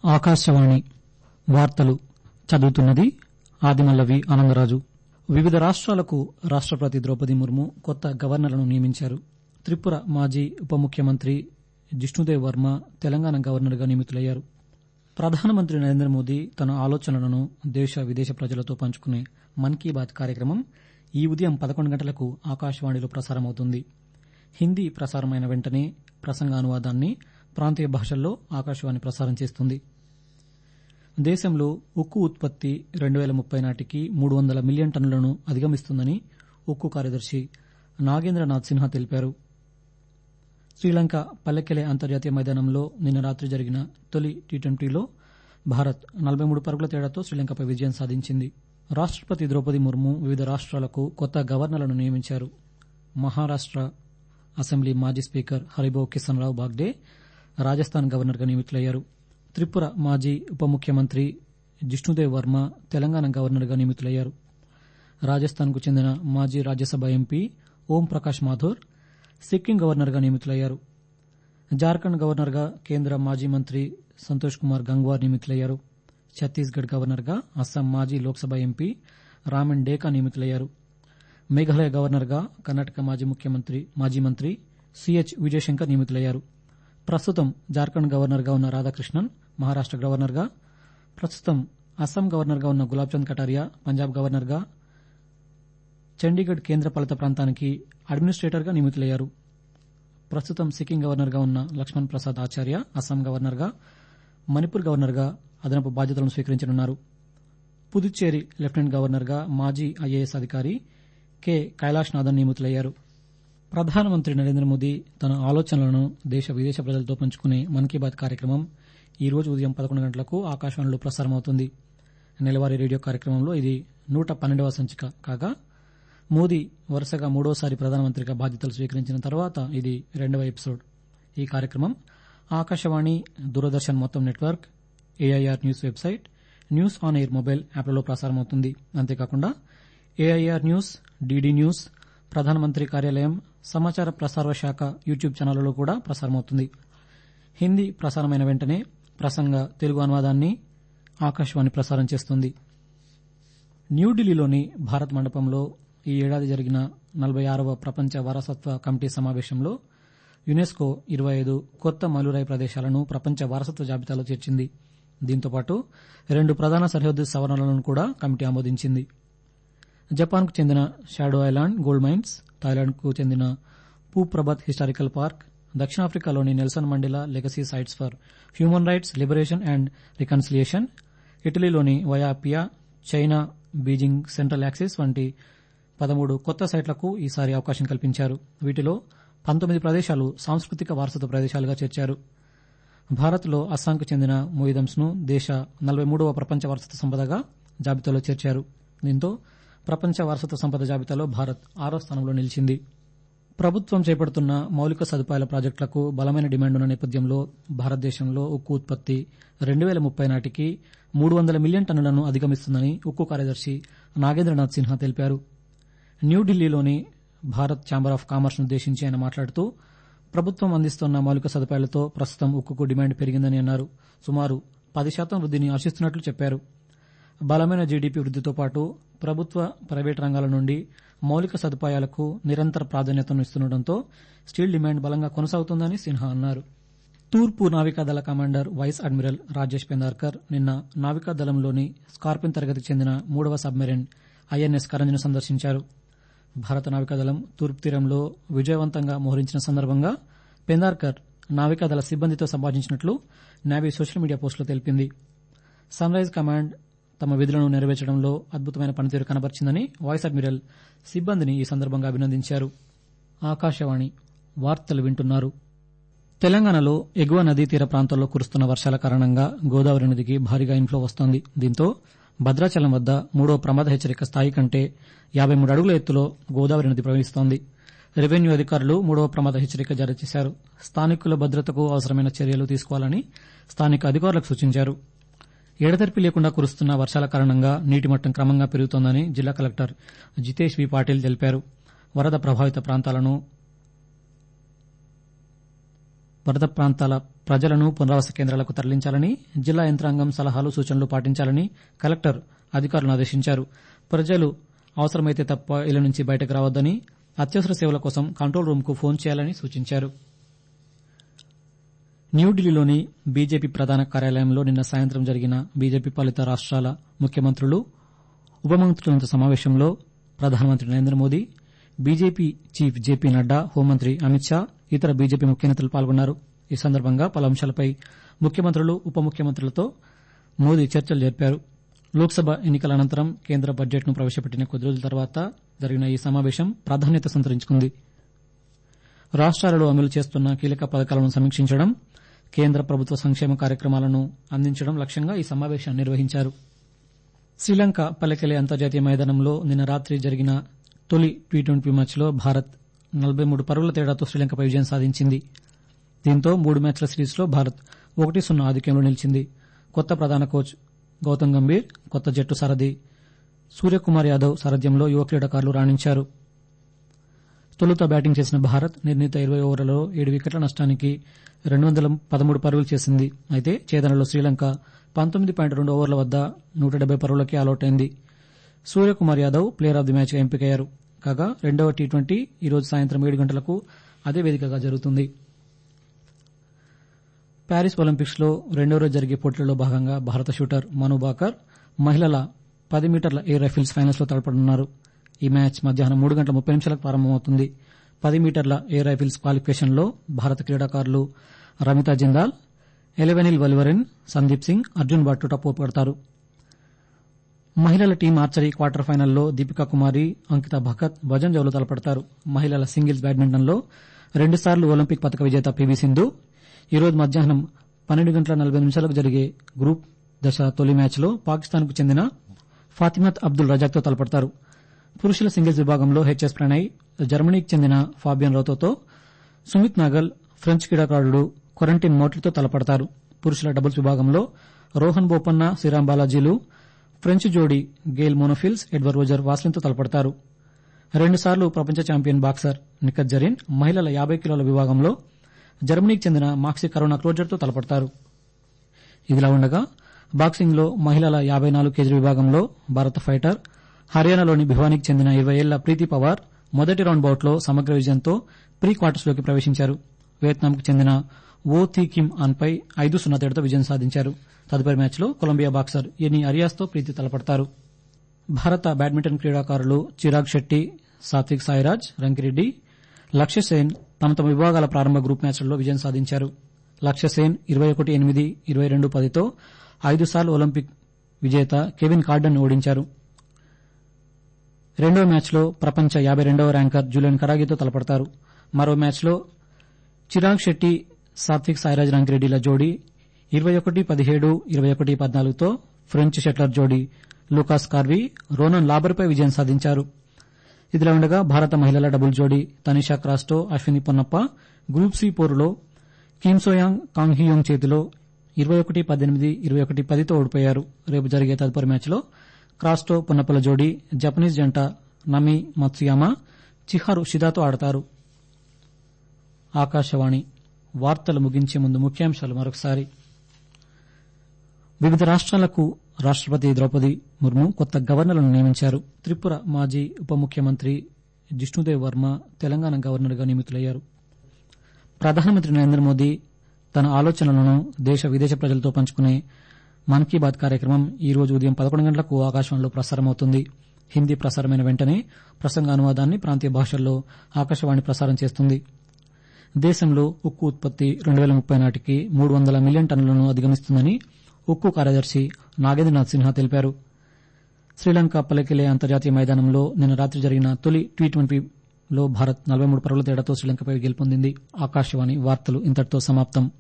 ఆకాశవాణి వార్తలు చదువుతున్నది ఆదిమల్లవి ఆనందరాజు. వివిధ రాష్ట్రాలకు రాష్టపతి ద్రౌపది ముర్ము కొత్త గవర్నర్లను నియమించారు. త్రిపుర మాజీ ఉప ముఖ్యమంత్రి జిష్ణుదేవ్ వర్మ తెలంగాణ గవర్నర్గా నియమితులయ్యారు. ప్రధానమంత్రి నరేంద్ర మోదీ తన ఆలోచనలను దేశ విదేశ ప్రజలతో పంచుకునే మన్ కీ బాత్ కార్యక్రమం ఈ ఉదయం 11 గంటలకు ఆకాశవాణిలో ప్రసారమవుతుంది. హిందీ ప్రసారమైన వెంటనే ప్రసంగానువాదాన్ని ప్రాంతీయ భాషల్లో ఆకాశవాణి ప్రసారం చేస్తుంది. దేశంలో ఉక్కు ఉత్పత్తి 2030 నాటికి 300 మిలియన్ టన్నులను అధిగమిస్తుందని ఉక్కు కార్యదర్శి నాగేంద్రనాథ్ సిన్హా తెలిపారు. శ్రీలంక పల్లెకెలె అంతర్జాతీయ మైదానంలో నిన్న రాత్రి జరిగిన తొలి టీ20లో భారత్ 43 పరుగుల తేడాతో శ్రీలంకపై విజయం సాధించింది. రాష్టపతి ద్రౌపది ముర్ము వివిధ రాష్ట్రాలకు కొత్త గవర్నర్లను నియమించారు. మహారాష్ట అసెంబ్లీ మాజీ స్పీకర్ హరిభావ్ కిషన్ రావు బాగ్డే రాజస్థాన్ గవర్నర్గా నియమితులయ్యారు. త్రిపుర మాజీ ఉప ముఖ్యమంత్రి జిష్ణుదేవ్ వర్మ తెలంగాణ గవర్నర్గా నియమితులయ్యారు. రాజస్థాన్కు చెందిన మాజీ రాజ్యసభ ఎంపీ ఓం ప్రకాష్ మాథూర్ సిక్కిం గవర్నర్గా నియమితులయ్యారు. జార్ఖండ్ గవర్నర్గా కేంద్ర మాజీ మంత్రి సంతోష్ కుమార్ గంగ్వార్ నియమితులయ్యారు. ఛత్తీస్గఢ్ గవర్నర్గా అస్సాం మాజీ లోక్సభ ఎంపీ రామన్ డేకా నియమితులయ్యారు. మేఘాలయ గవర్నర్గా కర్ణాటక మాజీ మంత్రి సిహెచ్ విజయశంకర్ నియమితులయ్యారు. ప్రస్తుతం జార్ఖండ్ గవర్నర్గా ఉన్న రాధాకృష్ణన్ మహారాష్ట గవర్నర్గా, ప్రస్తుతం అస్సాం గవర్నర్గా ఉన్న గులాబ్చంద్ కటారియా పంజాబ్ గవర్నర్గా, చండీగఢ్ కేంద్ర పాలిత ప్రాంతానికి అడ్మినిస్టేటర్గా నియమితులయ్యారు. ప్రస్తుతం సిక్కిం గవర్నర్గా ఉన్న లక్ష్మణ్ ప్రసాద్ ఆచార్య అస్సాం గవర్నర్గా, మణిపూర్ గవర్నర్గా అదనపు బాధ్యతలను స్వీకరించనున్నారు. పుదుచ్చేరి లెఫ్టినెంట్ గవర్నర్గా మాజీ ఐఏఎస్ అధికారి కె కైలాష్నాథన్ నియమితులయ్యారు. ప్రధానమంత్రి నరేంద్ర మోదీ తన ఆలోచనలను దేశ విదేశ ప్రజలతో పంచుకునే మన్ కీ బాత్ కార్యక్రమం ఈ రోజు ఉదయం 11 గంటలకు ఆకాశవాణిలో ప్రసారమవుతుంది. నెలవారీ రేడియో కార్యక్రమంలో ఇది 112వ సంచిక కాగా, మోదీ వరుసగా మూడోసారి ప్రధానమంత్రిగా బాధ్యతలు స్వీకరించిన తర్వాత ఇది 2వ ఎపిసోడ్. ఈ కార్యక్రమం ఆకాశవాణి, దూరదర్శన్ మొత్తం network, AIR news website, news on air mobile యాప్లలో ప్రసారమవుతుంది. అంతేకాకుండా ఏఐఆర్ న్యూస్, డీడీ న్యూస్, ప్రధానమంత్రి కార్యాలయం, సమాచార ప్రసార శాఖ యూట్యూబ్ ఛానళ్లలో కూడా ప్రసారమవుతుంది. హిందీ ప్రసారమైన వెంటనే ప్రసంగ తెలుగు అనువాదాన్ని ఆకాశవాణి ప్రసారం చేస్తుంది. న్యూఢిల్లీలోని భారత్ మండపంలో ఈ ఏడాది జరిగిన 46వ ప్రపంచ వారసత్వ కమిటీ సమావేశంలో యునెస్కో 25 కొత్త మైలురాయి ప్రదేశాలను ప్రపంచ వారసత్వ జాబితాలో చేర్చింది. దీంతోపాటు 2 ప్రధాన సరిహద్దు సవరణలను కూడా కమిటీ ఆమోదించింది. జపాన్కు చెందిన షాడో ఐలాండ్ గోల్డ్ మైన్స్, థాయిలాండ్కు చెందిన పూప్రభత్ హిస్టారికల్ పార్క్, దక్షిణాఫ్రికాలోని Nelson Mandela legacy sites for human rights liberation and reconciliation, ఇటలీలోని Via Appia, China Beijing central axis వంటి 13 కొత్త సైట్లకు ఈసారి అవకాశం కల్పించారు. వీటిలో 19 ప్రదేశాలు సాంస్కృతిక వారసత్వ ప్రదేశాలుగా చేర్చారు. భారత్లో అస్సాంకు చెందిన మొయిదమ్స్ను దేశ 43వ ప్రపంచ వారసత్వ సంపదగా జాబితాలో చేర్చారు. దీంతో ప్రపంచ వారసత్వ సంపద జాబితాలో భారత్ 6వ స్థానంలో నిలిచింది. ప్రభుత్వం చేపడుతున్న మౌలిక సదుపాయాల ప్రాజెక్టులకు బలమైన డిమాండ్ ఉన్న నేపథ్యంలో భారతదేశంలో ఉక్కు ఉత్పత్తి 2030 నాటికి 300 మిలియన్ టన్నులను అధిగమిస్తుందని ఉక్కు కార్యదర్శి నాగేంద్రనాథ్ సిన్హా తెలిపారు. న్యూఢిల్లీలోని భారత్ ఛాంబర్ ఆఫ్ కామర్స్ ఉద్దేశించి ఆయన మాట్లాడుతూ, ప్రభుత్వం అందిస్తున్న మౌలిక సదుపాయాలతో ప్రస్తుతం ఉక్కుకు డిమాండ్ పెరిగిందని అన్నారు. సుమారు 10% వృద్దిని ఆశిస్తున్నట్లు చెప్పారు. బలమైన జీడీపీ వృద్దితో పాటు ప్రభుత్వ, ప్రైవేటు రంగాల నుండి మౌలిక సదుపాయాలకు నిరంతర ప్రాధాన్యతను ఇస్తుండటంతో స్టీల్ డిమాండ్ బలంగా కొనసాగుతోందని సిన్హా అన్నారు. తూర్పు నావికాదళ commander vice admiral Rajesh Pendharkar నిన్న నావికాదళంలోని స్కార్పిన్ తరగతికి చెందిన 3వ సబ్మెరైన్ ఐఎన్ఎస్ కరంజ్ను సందర్శించారు. భారత నావికాదళం తూర్పు తీరంలో విజయవంతంగా మోహరించిన సందర్భంగా పెందార్కర్ నావికాదళ సిబ్బందితో సంభాషించినట్లు నేవీ సోషల్ మీడియా పోస్టులో తెలిపింది. సన్రైజ్ కమాండ్ తమ విధులను నెరవేర్చడంలో అద్భుతమైన పనితీరు కనబర్చిందని వైస్ అడ్మిరల్ సిబ్బందిని ఈ సందర్భంగా అభినందించారు. ఆకాశవాణి వార్తలు వింటున్నారు. తెలంగాణలో ఎగువ నదీ తీర ప్రాంతాల్లో కురుస్తున్న వర్షాల కారణంగా గోదావరి నదికి భారీగా ఇన్ఫ్లో వస్తోంది. దీంతో భద్రాచలం వద్ద 3వ ప్రమాద హెచ్చరిక స్థాయి కంటే 53 అడుగుల ఎత్తులో గోదావరి నది ప్రవహిస్తోంది. రెవెన్యూ అధికారులు 3వ ప్రమాద హెచ్చరిక జారీ చేశారు. స్థానికుల భద్రతకు అవసరమైన చర్యలు తీసుకోవాలని స్థానిక అధికారులకు సూచించారు. ఎడతెరిపి లేకుండా కురుస్తున్న వర్షాల కారణంగా నీటి మట్టం క్రమంగా పెరుగుతోందని జిల్లా కలెక్టర్ జితేష్ వి పాటిల్ తెలిపారు. వరద ప్రభావిత ప్రాంతాల ప్రజలను పునరావాస కేంద్రాలకు తరలించాలని, జిల్లా యంత్రాంగం సలహాలు సూచనలు పాటించాలని కలెక్టర్ అధికారులను ఆదేశించారు. ప్రజలు అవసరమైతే తప్ప ఇళ్ల నుంచి బయటకు రావద్దని, అత్యవసర సేవల కోసం కంట్రోల్ రూంకు ఫోన్ చేయాలని సూచించారు. న్యూఢిల్లీలోని బీజేపీ ప్రధాన కార్యాలయంలో నిన్న సాయంత్రం జరిగిన బీజేపీ పాలిత రాష్ట్రాల ముఖ్యమంత్రులు, ఉప ముఖ్యమంత్రుల సమావేశంలో ప్రధానమంత్రి Narendra Modi, BJP chief JP Nadda, హోంమంత్రి అమిత్ షా, ఇతర బీజేపీ ముఖ్య నేతలు పాల్గొన్నారు. ఈ సందర్భంగా పలు అంశాలపై ముఖ్యమంత్రులు, ఉప ముఖ్యమంత్రులతో మోదీ చర్చలు జరిపారు. లోక్సభ ఎన్నికల అనంతరం కేంద్ర బడ్జెట్ను ప్రవేశపెట్టిన కొద్ది రోజుల తర్వాత జరిగిన ఈ సమావేశం ప్రాధాన్యత సంతరించుకుంది. రాష్ట్రాలలో అమలు చేస్తున్న కీలక పథకాలను సమీక్షించడం, కేంద్ర ప్రభుత్వ సంక్షేమ కార్యక్రమాలను అందించడం లక్ష్యంగా ఈ సమావేశాన్ని నిర్వహించారు. శ్రీలంక పల్లెకెలె అంతర్జాతీయ మైదానంలో నిన్న రాత్రి జరిగిన తొలి టీ20 మ్యాచ్లో భారత్ 43 పరుగుల తేడాతో శ్రీలంకపై విజయం సాధించింది. దీంతో 3 మ్యాచ్ల సిరీస్లో భారత్ 1-0 ఆధిక్యంలో నిలిచింది. కొత్త ప్రధాన కోచ్ గౌతమ్ గంభీర్, కొత్త జట్టు సారథి సూర్యకుమార్ యాదవ్ సారథ్యంలో యువ క్రీడాకారులు రాణించారు. తొలుత బ్యాటింగ్ చేసిన భారత్ నిర్ణీత 20 ఓవర్లలో 7 వికెట్ల నష్టానికి 213 పరుగులు చేసింది. అయితే ఛేదనలో శ్రీలంక 19.2 ఓవర్ల వద్ద 170 పరుగులకే ఆలౌట్ అయింది. Suryakumar Yadav player of the మ్యాచ్గా ఎంపికయ్యారు. కాగా రెండవ టీ20 ఈ రోజు సాయంత్రం 7 గంటలకు అదే వేదికగా జరుగుతుంది. ప్యారిస్ ఒలింపిక్స్ లో రెండో రోజు జరిగే పోటీలలో భాగంగా భారత షూటర్ మను బాకర్ మహిళల 10 మీటర్ల ఎయిర్ రైఫిల్స్ ఫైనల్స్ లో తలపడనున్నారు. ఈ మ్యాచ్ మధ్యాహ్నం 3:30 ప్రారంభమవుతుంది. 10 మీటర్ల ఎయిర్ రైఫిల్స్ క్వాలిఫికేషన్ లో భారత క్రీడాకారులు రమితా జిందాల్, ఎలెవెనిల్ వల్వరెన్, సందీప్ సింగ్, అర్జున్ భట్టుట పోటీ పడతారు. మహిళల టీం ఆర్చరీ క్వార్టర్ ఫైనల్లో దీపికా కుమారి, అంకిత భకత్, భజన్ జౌలు తలపడతారు. మహిళల సింగిల్స్ బ్యాడ్మింటన్లో 2 సార్లు ఒలింపిక్ పతక విజేత పీవీ సింధు ఈ రోజు మధ్యాహ్నం 12:40 జరిగే గ్రూప్ దశ తొలి మ్యాచ్లో పాకిస్తాన్కు చెందిన ఫాతిమత్ అబ్దుల్ రజాక్తో తలపడతారు. పురుషుల సింగిల్స్ విభాగంలో హెచ్ఎస్ ప్రణయ్ జర్మనీకి చెందిన ఫాబియన్ రౌతోతో, సుమిత్ నాగల్ ఫ్రెంచ్ క్రీడాకారుడు కొరెంటిన్ మోట్లతో తలపడతారు. పురుషుల డబుల్స్ విభాగంలో రోహన్ బోపన్న, శ్రీరామ్ బాలాజీలు ఫ్రెంచ్ జోడీ గెయిల్ మోనోఫిల్స్, ఎడ్వర్డ్ రోజర్ వాస్లిన్తో తలపడతారు. 2 సార్లు ప్రపంచ ఛాంపియన్ బాక్సర్ నిఖత్ జరీన్ మహిళల 50 కిలోల విభాగంలో జర్మనీకి చెందిన మాక్సీ కరోనా క్లోజర్తో తలపడతారు. ఇదిలా ఉండగా బాక్సింగ్లో మహిళల 54 కేజీ విభాగంలో భారత ఫైటర్ హర్యానాలోని భివానీకి చెందిన 20 ఏళ్ల ప్రీతి పవార్ మొదటి రౌండ్ బౌట్లో సమగ్ర విజయంతో ప్రీ క్వార్టర్స్లోకి ప్రవేశించారు. వియత్నాంకు చెందిన ఓ థీ కిమ్ ఆన్పై 5-0 తేడాతో విజయం సాధించారు. తదుపరి మ్యాచ్లో కొలంబియా బాక్సర్ ఎనీ అరియాస్తో ప్రీతి తలపడతారు. భారత బ్యాడ్మింటన్ క్రీడాకారులు చిరాగ్ శెట్టి, సాత్విక్ సాయిరాజ్, రంకిరెడ్డి, లక్ష్య సేన్ తమ తమ విభాగాల ప్రారంభ గ్రూప్ మ్యాచ్లలో విజయం సాధించారు. లక్ష్య సేన్ 21-8, 22-10తో 5 సార్లు ఒలింపిక్ విజేత కెవిన్ కార్డన్ ఓడించారు. రెండో మ్యాచ్లో ప్రపంచ 52వ ర్యాంకర్ జూలియన్ కరాగితో తలపడతారు. మరో మ్యాచ్లో చిరాగ్ శెట్టి, సాత్విక్ సాయిరాజ్ రంకిరెడ్డిల జోడీ 21-17, 21-14తో ఫ్రెంచ్ షట్లర్ జోడీ లూకాస్ కార్వీ, రోనన్ లాబర్పై విజయం సాధించారు. ఇదిలా ఉండగా భారత మహిళల డబుల్ జోడీ తనిషా క్రాస్టో, అశ్విని పొన్నప్ప గ్రూప్ సి పోరులో కిమ్ సోయాంగ్, కాంగ్ హియోంగ్ చేతిలో 21-18, 21-10తో ఓడిపోయారు. రేపు జరిగే తదుపరి మ్యాచ్లో క్రాస్టో, పొన్నప్పల జోడీ జపనీస్ జంట నమి మత్సుయామా, చిహారు షిదాతో ఆడతారు. ఆకాశవాణి వార్తలు ముగించే ముందు ముఖ్యాంశాలు మరొకసారి. వివిధ రాష్ట్రాలకు రాష్టపతి ద్రౌపది ముర్ము కొత్త గవర్నర్లను నియమించారు. త్రిపుర మాజీ ఉప ముఖ్యమంత్రి జిష్ణుదేవ్ వర్మ తెలంగాణ గవర్నర్గా నియమితులయ్యారు. ప్రధానమంత్రి నరేంద్ర మోదీ తన ఆలోచనలను దేశ విదేశ ప్రజలతో పంచుకునే మన్ కీ బాత్ కార్యక్రమం ఈ రోజు ఉదయం 11 గంటలకు ఆకాశవాణిలో ప్రసారమవుతుంది. హిందీ ప్రసారమైన వెంటనే ప్రసంగానువాదాన్ని ప్రాంతీయ భాషల్లో ఆకాశవాణి ప్రసారం చేస్తుంది. దేశంలో ఉక్కు ఉత్పత్తి 2030 నాటికి 300 మిలియన్ టన్నులను అధిగమిస్తుందని ఉక్కు కార్యదర్శి నాగేంద్రనాథ్ సిన్హా తెలిపారు. శ్రీలంక పల్లెకెలె అంతర్జాతీయ మైదానంలో నిన్న రాత్రి జరిగిన తొలి టీ20లో భారత్ 43 పరుగుల తేడాతో శ్రీలంకపై గెలుపొందింది. ఆకాశవాణి వార్తలు ఇంతటితో సమాప్తం.